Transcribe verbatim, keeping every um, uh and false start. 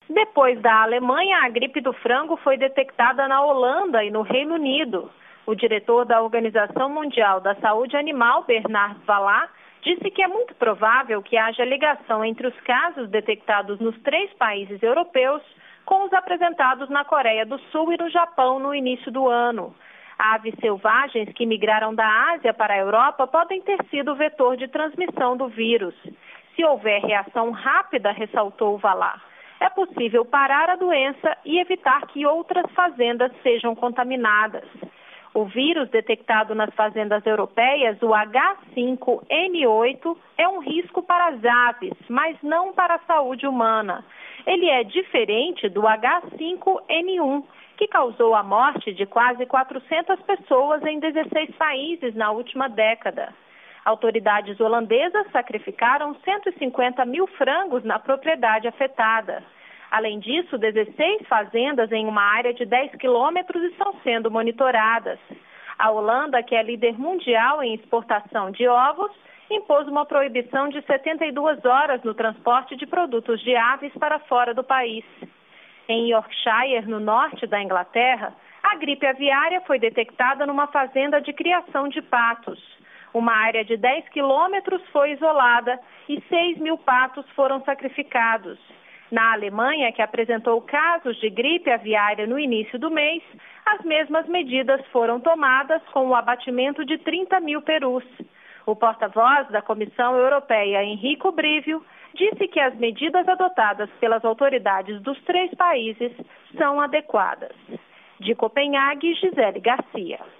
Depois da Alemanha, a gripe do frango foi detectada na Holanda e no Reino Unido. O diretor da Organização Mundial da Saúde Animal, Bernard Vallat, disse que é muito provável que haja ligação entre os casos detectados nos três países europeus com os apresentados na Coreia do Sul e no Japão no início do ano. Aves selvagens que migraram da Ásia para a Europa podem ter sido o vetor de transmissão do vírus. Se houver reação rápida, ressaltou Vallat, é possível parar a doença e evitar que outras fazendas sejam contaminadas. O vírus detectado nas fazendas europeias, o H cinco N oito, é um risco para as aves, mas não para a saúde humana. Ele é diferente do H cinco N um, que causou a morte de quase quatrocentas pessoas em dezesseis países na última década. Autoridades holandesas sacrificaram cento e cinquenta mil frangos na propriedade afetada. Além disso, dezesseis fazendas em uma área de dez quilômetros estão sendo monitoradas. A Holanda, que é líder mundial em exportação de ovos, impôs uma proibição de setenta e duas horas no transporte de produtos de aves para fora do país. Em Yorkshire, no norte da Inglaterra, a gripe aviária foi detectada numa fazenda de criação de patos. Uma área de dez quilômetros foi isolada e seis mil patos foram sacrificados. Na Alemanha, que apresentou casos de gripe aviária no início do mês, as mesmas medidas foram tomadas com o abatimento de trinta mil perus. O porta-voz da Comissão Europeia, Enrico Brivio, disse que as medidas adotadas pelas autoridades dos três países são adequadas. De Copenhague, Gisele Garcia.